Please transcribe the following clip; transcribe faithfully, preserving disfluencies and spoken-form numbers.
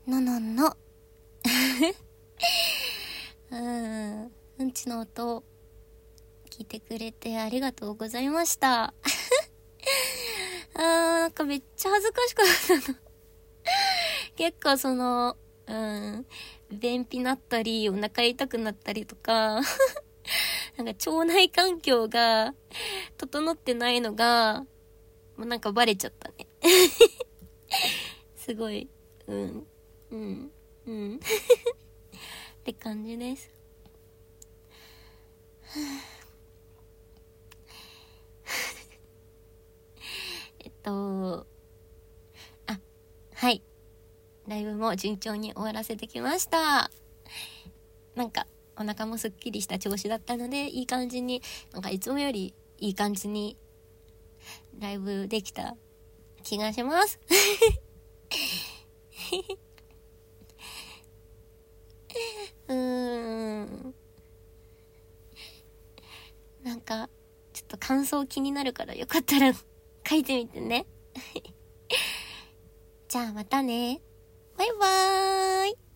のののうんうんちの音聞いてくれてありがとうございましたあーなんかめっちゃ恥ずかしくなったの結構そのうん便秘なったりお腹痛くなったりとかなんか腸内環境が整ってないのがもうなんかバレちゃったねすごいうんうんうんって感じですえっとあはいライブも順調に終わらせてきました。なんかお腹もすっきりした調子だったのでいい感じになんかいつもよりいい感じにライブできた気がしますうーんなんかちょっと感想気になるからよかったら書いてみてねじゃあまたねバイバーイ。